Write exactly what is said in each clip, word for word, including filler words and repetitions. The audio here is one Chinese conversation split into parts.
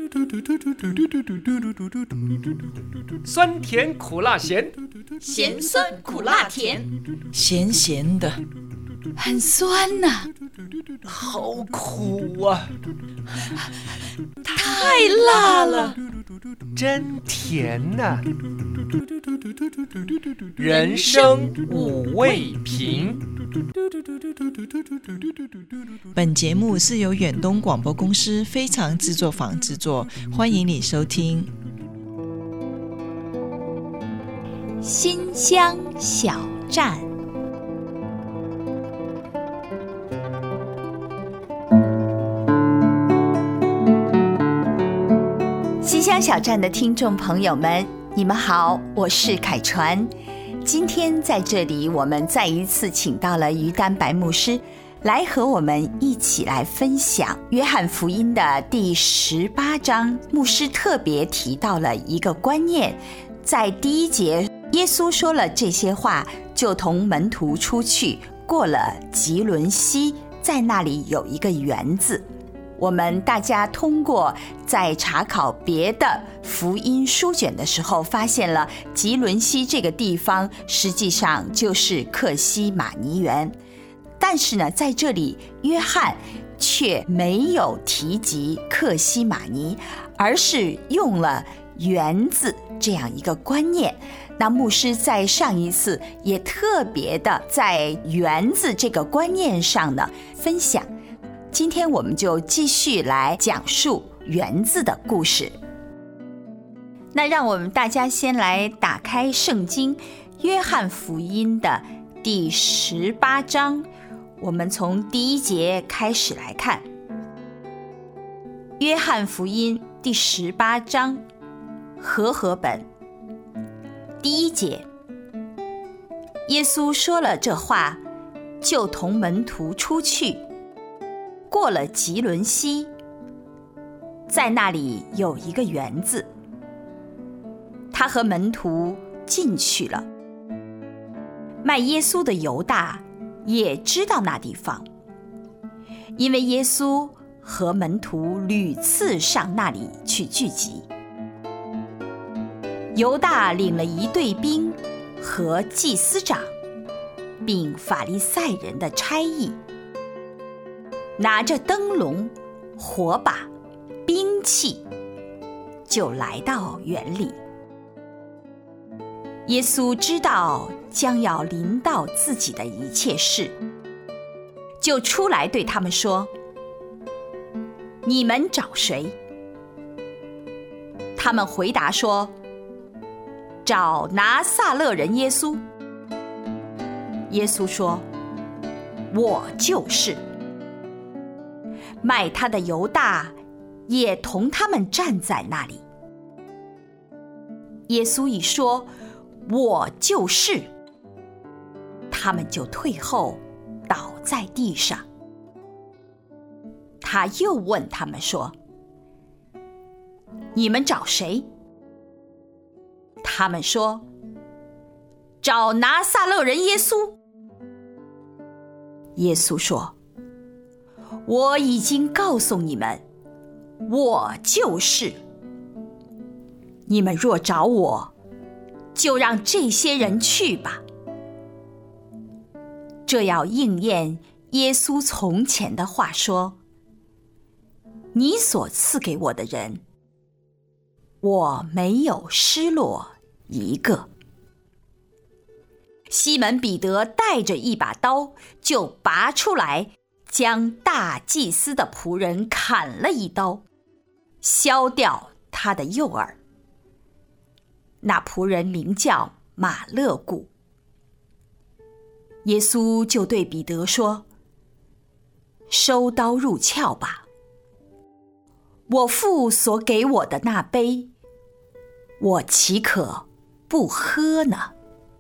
酸甜苦辣咸， 咸酸苦辣甜， 咸咸的，很酸呐、啊， 好苦啊， 太辣了， 真甜呐、啊。人生五味瓶。 本节目是由远东广播公司非常制作坊制作，欢迎你收听。 新乡小站，新乡小站的听众朋友们，你们好，我是凯传。今天在这里，我们再一次请到了于丹白牧师，来和我们一起来分享约翰福音的第十八章。牧师特别提到了一个观念，在第一节，耶稣说了这些话，就同门徒出去，过了吉伦西，在那里有一个园子。我们大家通过在查考别的福音书卷的时候，发现了吉伦西这个地方实际上就是客西马尼园，但是呢，在这里约翰却没有提及客西马尼，而是用了园子这样一个观念。那牧师在上一次也特别的在园子这个观念上呢分享，今天我们就继续来讲述园子的故事。那让我们大家先来打开圣经约翰福音的第十八章，我们从第一节开始来看。约翰福音第十八章和合本第一节，耶稣说了这话，就同门徒出去，过了吉伦西，在那里有一个园子，他和门徒进去了。卖耶稣的犹大也知道那地方，因为耶稣和门徒屡次上那里去聚集。犹大领了一队兵和祭司长并法利赛人的差役，拿着灯笼、火把、兵器，就来到园里。耶稣知道将要临到自己的一切事，就出来对他们说：“你们找谁？”他们回答说：“找拿撒勒人耶稣。”耶稣说：“我就是。”卖他的犹大也同他们站在那里。耶稣一说：“我就是。”他们就退后，倒在地上。他又问他们说：“你们找谁？”他们说：“找拿撒勒人耶稣。”耶稣说：“我已经告诉你们，我就是。你们若找我，就让这些人去吧。”这要应验耶稣从前的话说：“你所赐给我的人，我没有失落一个。”西门彼得带着一把刀，就拔出来，将大祭司的仆人砍了一刀，削掉他的右耳。那仆人名叫马勒古。耶稣就对彼得说：“收刀入鞘吧。我父所给我的那杯，我岂可不喝呢？”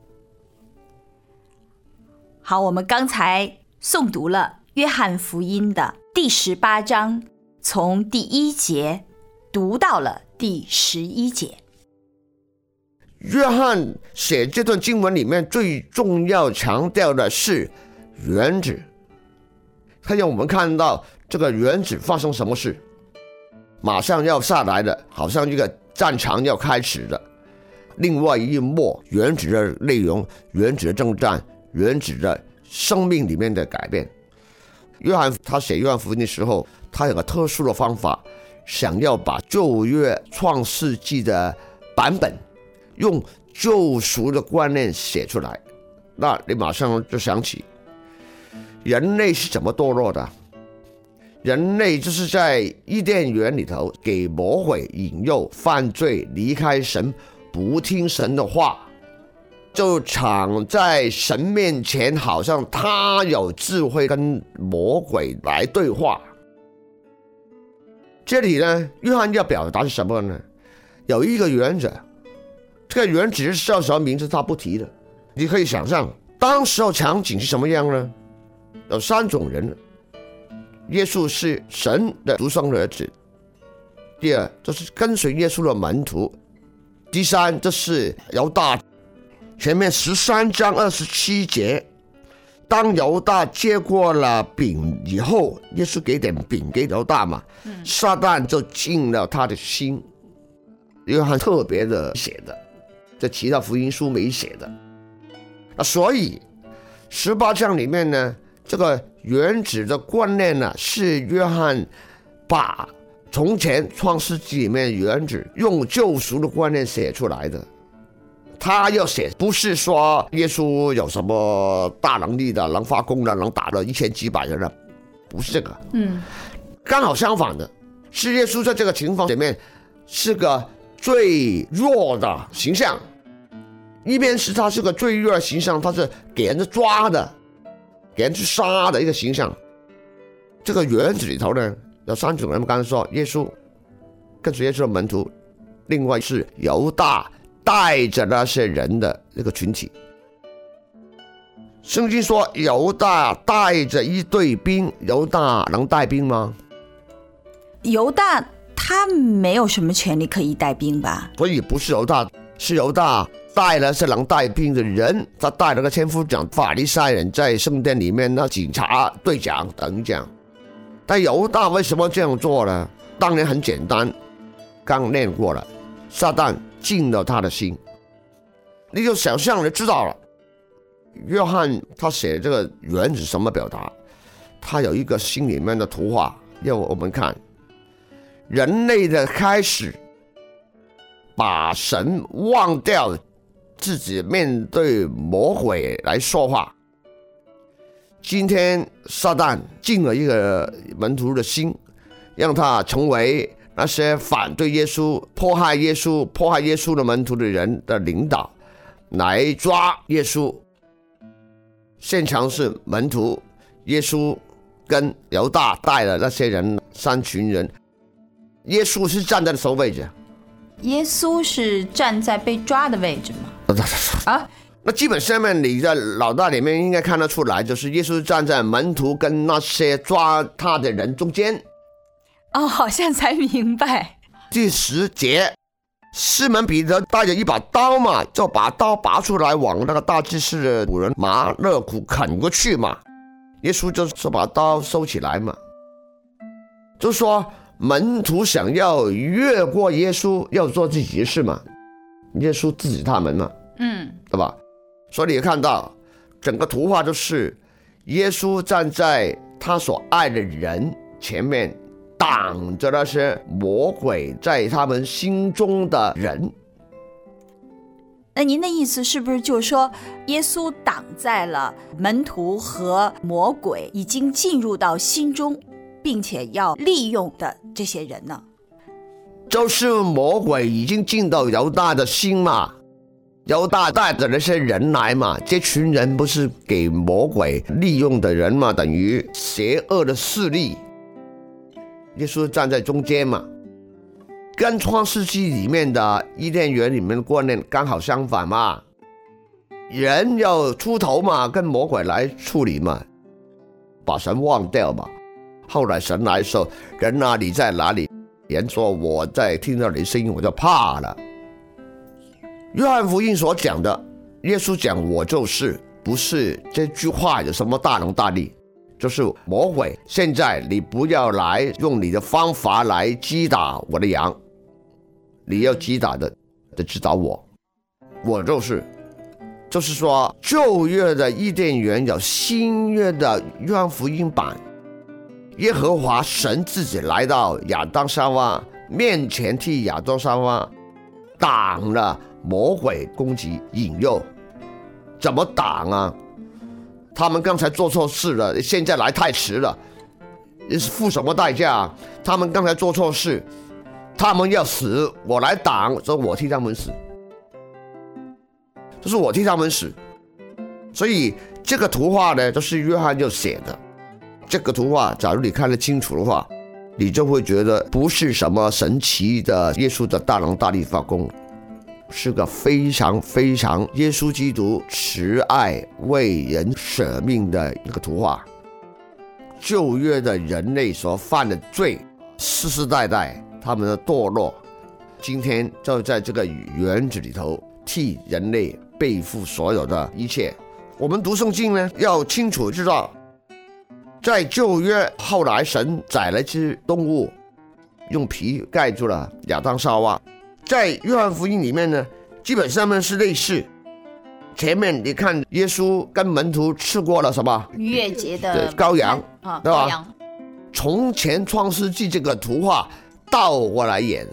好，我们刚才诵读了约翰福音的第十八章，从第一节读到了第十一节。 约翰写这段经文里面最重要强调的是园子，他让我们看到这个园子发生什么事。 马上要下来的，好像一个战场要开始的。另外一幕原指的内容，原指的征战，原指的生命里面的改变。约翰他写约翰福音的时候，他有个特殊的方法，想要把旧约创世纪的版本用救赎的观念写出来。那你马上就想起人类是怎么堕落的。人类就是在伊甸园里头给魔鬼引诱犯罪，离开神，不听神的话，就躺在神面前，好像他有智慧跟魔鬼来对话。这里呢，约翰要表达是什么呢？有一个原则，这个原则是叫什么名字他不提的。你可以想象当时候场景是什么样呢？有三种人。耶稣是神的独生儿子，第二就是跟随耶稣的门徒，第三这是犹大。前面十三章二十七节，当犹大接过了饼以后，耶稣给点饼给犹大嘛，撒旦就进了他的心。约翰特别的写的，这其他福音书没写的。啊，所以十八章里面呢，这个原子的观念呢，是约翰把从前创世纪里面原子用救赎的观念写出来的。他要写不是说耶稣有什么大能力的，能发功的，能打了一千几百人的，不是这个。嗯，刚好相反的，是耶稣在这个情况里面是个最弱的形象。一边是他是个最弱的形象，他是给人家抓的，给人去杀的一个形象。这个园子里头呢，有三种人，刚才说耶稣跟随耶稣的门徒，另外是犹大带着那些人的那个群体。圣经说犹大带着一队兵，犹大能带兵吗？ 犹大他没有什么权利可以带兵吧？ 所以不是犹大，是犹大带了是能带兵的人，他带了个千夫长、法利赛人在圣殿里面，那警察、队长等讲。但犹大为什么这样做呢？当然很简单，刚念过了，撒旦进了他的心。你就想象就知道了。约翰他写这个原子什么表达？他有一个心里面的图画，要我们看人类的开始，把神忘掉，自己面对魔鬼来说话。今天撒旦进了一个门徒的心，让他成为那些反对耶稣、迫害耶稣、迫害耶稣的门徒的人的领导，来抓耶稣。现场是门徒，耶稣跟犹大带了那些人，三群人。耶稣是站在什么位置？ 耶稣是站在被抓的位置吗？啊， 那基本上面你在脑袋里面应该看得出来，就是耶稣站在门徒跟那些抓他的人中间。 哦，好像才明白。 第十节，西门彼得带着一把刀嘛，就把刀拔出来往那个大祭司的主人马勒古啃过去嘛。耶稣就把刀收起来嘛，就说门徒想要越过耶稣，要做自己的事嘛，耶稣制止他们嘛，嗯，对吧？所以你看到整个图画就是耶稣站在他所爱的人前面，挡着那些魔鬼在他们心中的人。 那您的意思是不是就是说耶稣挡在了门徒和魔鬼已经进入到心中并且要利用的这些人呢？ 就是魔鬼已经进到犹大的心嘛，犹大带着那些人来嘛，这群人不是给魔鬼利用的人嘛，等于邪恶的势力。耶稣站在中间嘛，跟创世纪里面的伊甸园里面的观念刚好相反嘛，人要出头嘛，跟魔鬼来处理嘛，把神忘掉嘛。后来神来说，人啊你在哪里？人说我在，听到你的声音我就怕了。约翰福音所讲的，耶稣讲我就是，不是这句话有什么大能大力， 就是魔鬼，现在你不要来用你的方法来击打我的羊，你要击打的就击打我，我就是就是说旧约的伊甸园有新约的约翰福音版，耶和华神自己来到亚当夏娃面前，替亚当夏娃挡了魔鬼攻击引诱。怎么挡啊？他们刚才做错事了，现在来太迟了，付什么代价？他们刚才做错事，他们要死，我来挡，所以我替他们死，就是我替他们死。所以这个图画呢，就是约翰就写的。这个图画，假如你看得清楚的话，你就会觉得不是什么神奇的耶稣的大能大力发功，是个非常非常耶稣基督慈爱为人舍命的一个图画。旧约的人类所犯的罪，世世代代他们的堕落，今天就在这个园子里头替人类背负所有的一切。我们读圣经呢，要清楚知道，在旧约后来神宰了一只动物，用皮盖住了亚当夏娃。在约翰福音里面呢，基本上面是类似。前面你看耶稣跟门徒吃过了什么逾越节的羔羊、 啊、 对吧？ 羔羊从前创世纪这个图画倒过来演，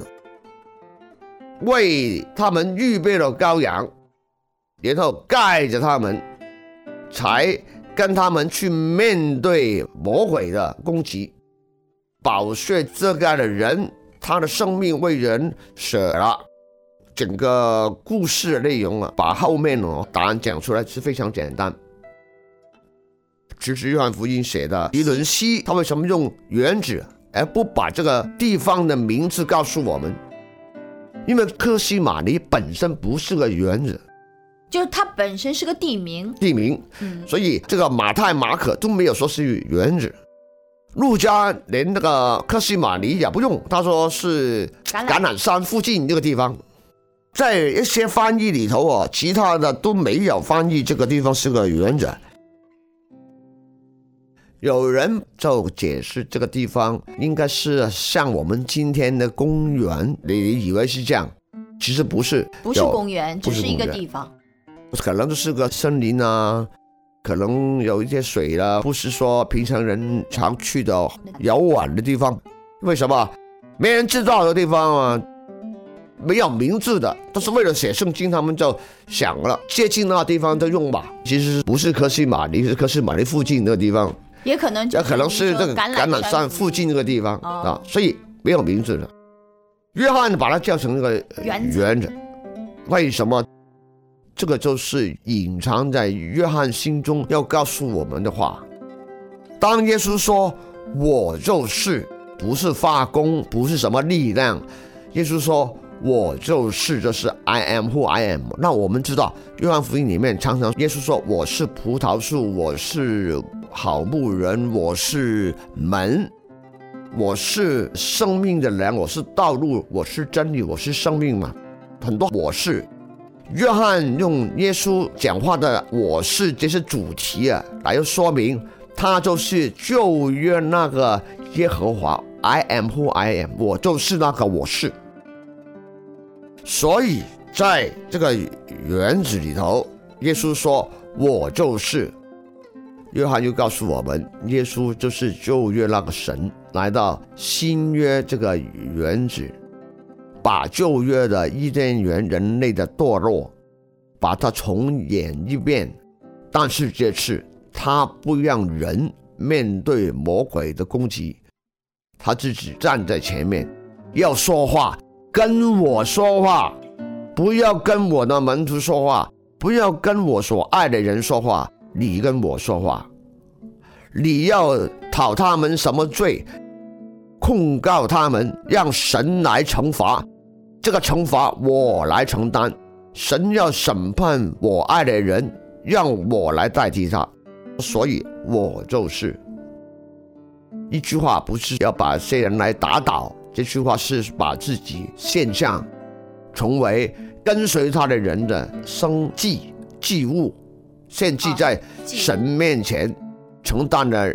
为他们预备了羔羊，然后盖着他们，才跟他们去面对魔鬼的攻击。宝血遮盖的人，他的生命为人舍了。整个故事的内容啊，把后面哦答案讲出来是非常简单。其实约翰福音写的迪伦西，他为什么用园子而不把这个地方的名字告诉我们？因为科西玛尼本身不是个园子， 就是它本身是个地名， 地名， 嗯， 所以这个马太、马可都没有说是园子。路加连那个科西玛尼也不用，他说是橄榄山附近那个地方。在一些翻译里头哦，其他的都没有翻译这个地方是个园子。有人就解释这个地方应该是像我们今天的公园，你以为是这样，其实不是， 不是公园，只是一个地方， 可能就是个森林啊，可能有一些水啦，不是说平常人常去的游玩的地方。为什么？没人知道的地方啊，没有名字的，都是为了写圣经，他们就想了接近那个地方就用吧。其实不是科西玛尼，是科西玛尼附近那个地方， 也可能也可能是这个橄榄山附近那个地方、哦、啊，所以没有名字的。约翰把它叫成那个园子，为什么？这个就是隐藏在约翰心中要告诉我们的话。当耶稣说我就是，不是发功，不是什么力量，耶稣说我就是，就是 I am who I am。 那我们知道约翰福音里面常常耶稣说我是葡萄树，我是好牧人，我是门，我是生命的粮，我是道路，我是真理，我是生命嘛，很多我是。约翰用耶稣讲话的我是这些主题啊，来说明他就是旧约那个耶和华 I am who I am， 我就是那个我是。所以在这个园子里头，耶稣说我就是，约翰又告诉我们耶稣就是旧约那个神来到新约这个园子，把旧约的伊甸园人类的堕落把它重演一遍，但是这次他不让人面对魔鬼的攻击，他自己站在前面要说话，跟我说话，不要跟我的门徒说话，不要跟我所爱的人说话，你跟我说话，你要讨他们什么罪，控告他们，让神来惩罚，这个惩罚我来承担。神要审判我爱的人，让我来代替他，所以我就是一句话，不是要把这些人来打倒，这句话是把自己献上，成为跟随他的人的生祭祭物，献祭在神面前，承担了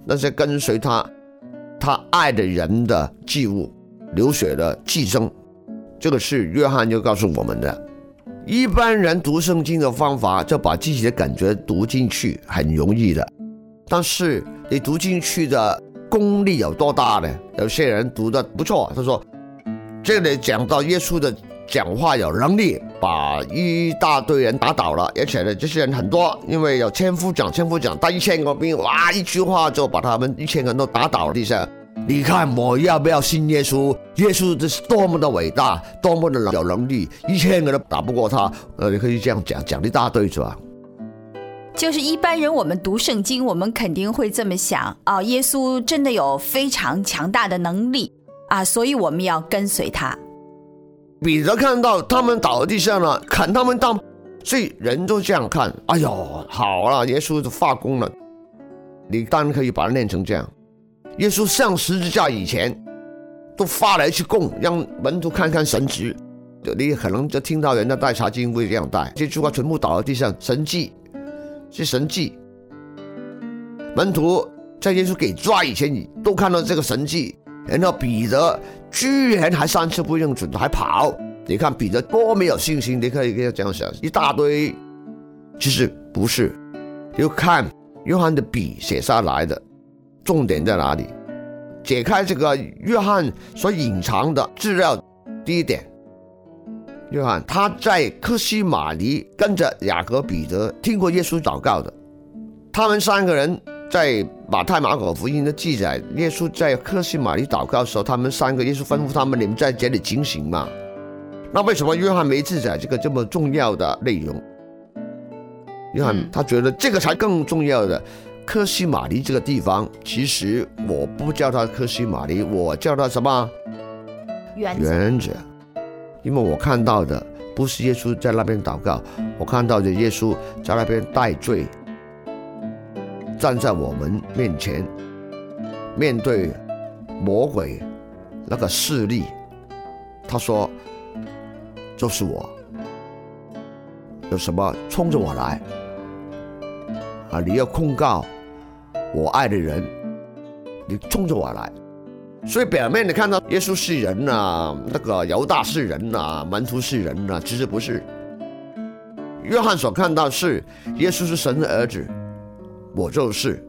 那些跟随他他爱的人的祭物，流血的祭牲。这个是约翰就告诉我们的。一般人读圣经的方法，就把自己的感觉读进去，很容易的。但是你读进去的功力有多大呢？有些人读得不错，他说这里讲到耶稣的讲话有能力，把一大堆人打倒了，而且呢，这些人很多，因为有千夫长，千夫长带一千个兵，哇，一句话就把他们一千个人都打倒了地上。你看我要不要信耶稣？耶稣这是多么的伟大，多么的有能力，一千个人都打不过他。呃，你可以这样讲，讲一大堆是吧？ 就是一般人我们读圣经，我们肯定会这么想啊，耶稣真的有非常强大的能力啊，所以我们要跟随他。 彼得看到他们倒在地上了，砍他们当，所以人都这样看。哎呦，好了，耶稣就发功了。你当然可以把它念成这样。耶稣上十字架以前，都发了一次供，让门徒看看神迹。你可能就听到人家带查经会这样带，这句话全部倒在地上，神迹是神迹。门徒在耶稣给抓以前都看到这个神迹，然后彼得居然还三次不认准，还跑。你看彼得多没有信心，你可以这样想，一大堆。其实不是，就看约翰的笔写下来的重点在哪里。解开这个约翰所隐藏的资料，第一点，约翰他在客西马尼跟着雅各彼得听过耶稣祷告的。他们三个人在马太马可福音的记载，耶稣在客西马尼祷告的时候，他们三个耶稣吩咐他们，你们在这里警醒嘛。那为什么约翰没记载这个这么重要的内容？约翰他觉得这个才更重要的。客西马尼这个地方，其实我不叫它客西马尼，我叫它什么？园子。因为我看到的不是耶稣在那边祷告，我看到的耶稣在那边戴罪，站在我们面前，面对魔鬼那个势力，他说就是我，有什么冲着我来啊！你要控告我爱的人，你冲着我来。所以表面你看到耶稣是人啊，那个犹大是人啊，门徒是人啊，其实不是。约翰所看到是耶稣是神的儿子，我就是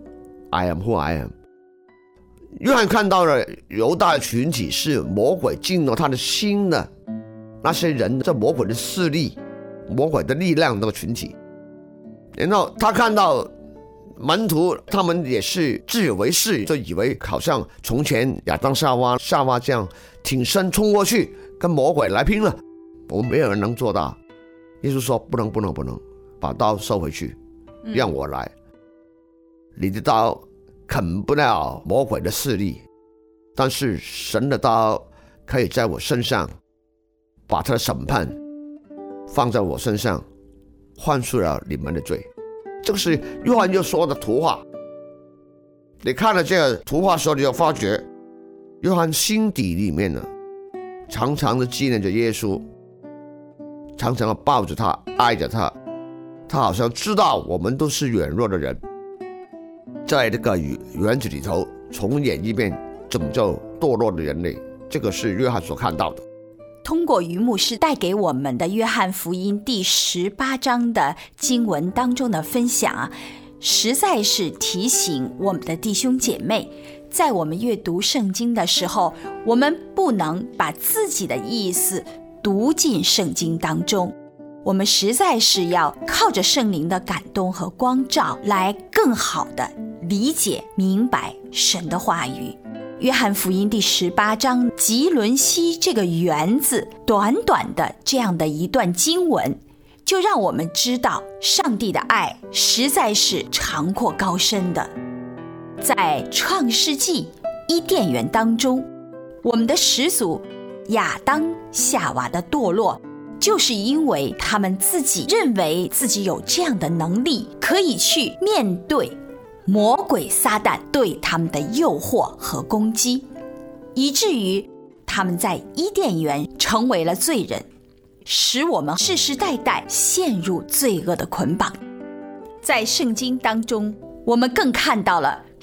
I am who I am。 约翰看到了犹大的群体是魔鬼进入他的心的那些人，这魔鬼的势力，魔鬼的力量那个群体。然后他看到门徒他们也是自以为是，就以为好像从前亚当夏娃夏娃这样挺身冲过去跟魔鬼来拼了，我们没有人能做到。耶稣说不能不能不能，把刀收回去，让我来。你的刀啃不了魔鬼的势力，但是神的刀可以在我身上把他的审判放在我身上，换出了你们的罪。这个是约翰又说的图画。你看了这个图画的时候，你就发觉约翰心底里面呢，常常的纪念着耶稣，常常的抱着他，爱着他。他好像知道我们都是软弱的人，在这个园子里头重演一遍拯救堕落的人类。这个是约翰所看到的。 通过于牧师带给我们的约翰福音第十八章的经文当中的分享啊，实在是提醒我们的弟兄姐妹，在我们阅读圣经的时候，我们不能把自己的意思读进圣经当中，我们实在是要靠着圣灵的感动和光照，来更好的理解明白神的话语。约翰福音第十八章吉伦西这个园子，短短的这样的一段经文，就让我们知道上帝的爱实在是长阔高深的。在创世纪伊甸园当中，我们的始祖亚当夏娃的堕落，就是因为他们自己认为自己有这样的能力，可以去面对魔鬼撒旦对他们的诱惑和攻击，以至于他们在伊甸园成为了罪人，使我们世世代代陷入罪恶的捆绑。在圣经当中，我们更看到了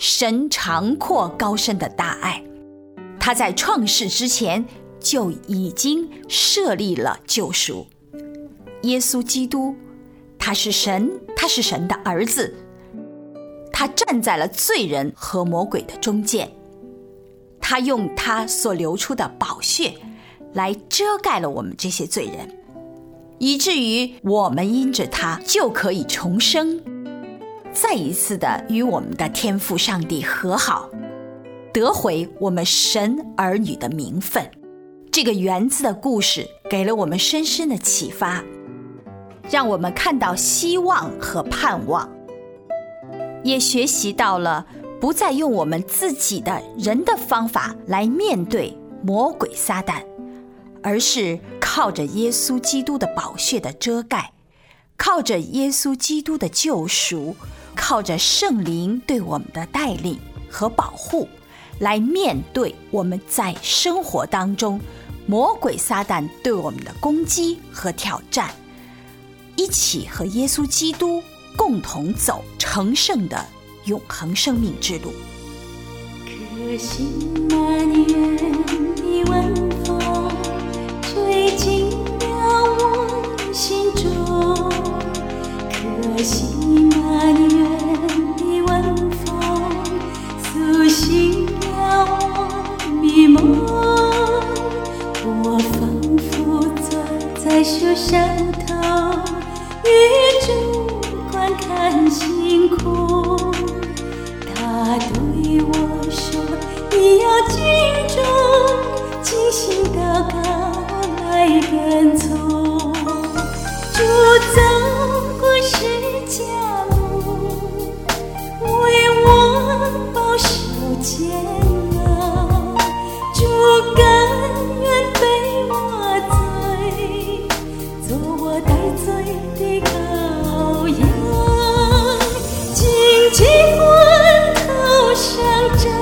神长阔高深的大爱。他在创世之前就已经设立了救赎。耶稣基督，他是神，他是神的儿子，他站在了罪人和魔鬼的中间，他用他所流出的宝血来遮盖了我们这些罪人，以至于我们因着他就可以重生，再一次的与我们的天父上帝和好，得回我们神儿女的名分。这个园子的故事给了我们深深的启发，让我们看到希望和盼望，也学习到了不再用我们自己的人的方法来面对魔鬼撒旦，而是靠着耶稣基督的宝血的遮盖，靠着耶稣基督的救赎，靠着圣灵对我们的带领和保护，来面对我们在生活当中魔鬼撒旦对我们的攻击和挑战，一起和耶稣基督共同走成圣的永恒生命之路。 可惜那年的晚风吹进了我心中，可惜那年的晚风苏醒了我迷梦，我仿佛坐在树梢头，雨中观看星空。他对我说，你要敬重，精心祷告来跟从，主走过十架路，为我保守煎熬，主甘愿背我罪，做我代罪的羔羊，荆棘冠头上长，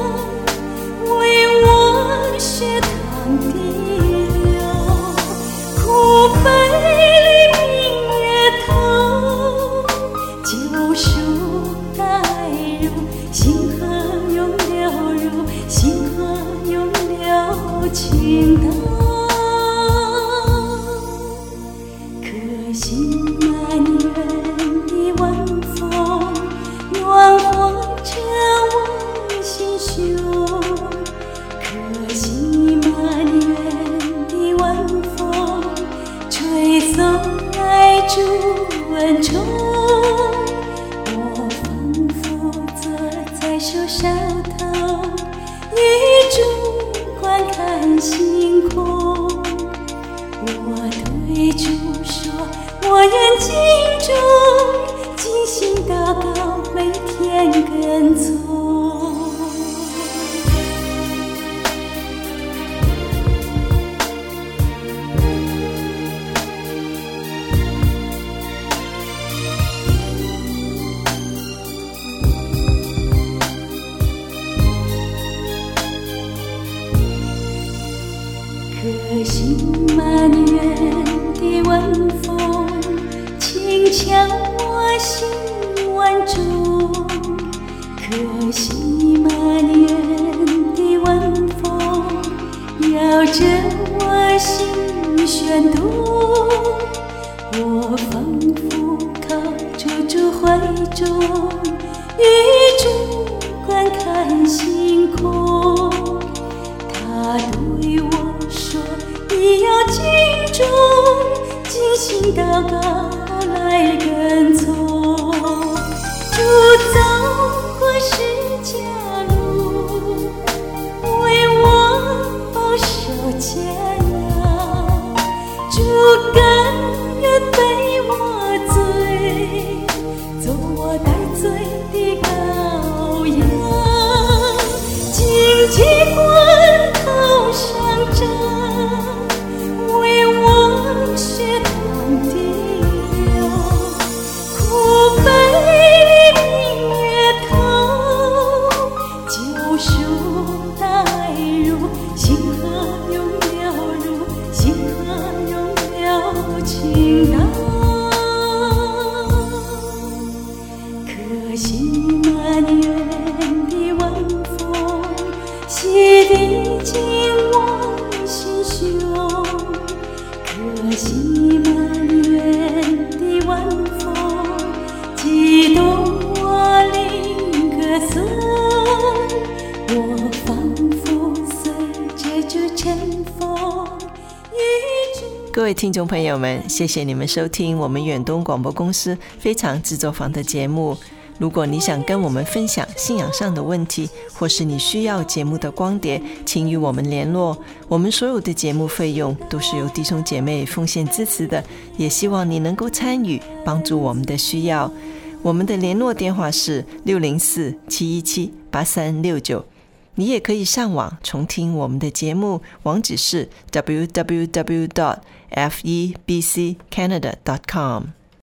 为我血淌的流，苦悲里明月头，救赎带入，星河涌流入，星河涌流倾倒。可惜那年的晚风暖和着我心胸，可惜那年的晚风吹送来主恩宠，我仿佛坐在树梢头，雨中观看星空。我对主说，我愿敬重，精心祷告，每天跟从。可惜满园的晚风轻敲我心万重，可惜满园的晚风摇着我心旋动，我仿佛靠住主怀中，雨中观看星空。他对我说，你要敬重，精心祷告来跟从，主走过十架路，为我保守煎熬，主甘愿背我罪，做我代罪的羔羊，荆棘冠头上长，为我血淌的流，苦悲里明月头，救赎带入，星河涌流喜满园的晚风，激动我灵歌颂，我仿佛随着这晨风一直。 各位听众朋友们，谢谢你们收听我们远东广播公司非常制作坊的节目。如果你想跟我们分享信仰上的问题，或是你需要节目的光碟，请与我们联络。我们所有的节目费用都是由弟兄姐妹奉献支持的，也希望你能够参与，帮助我们的需要。我们的联络电话是六零四七一七八三六九。你也可以上网重听我们的节目，网址是 double u double u double u dot f e b c canada dot com。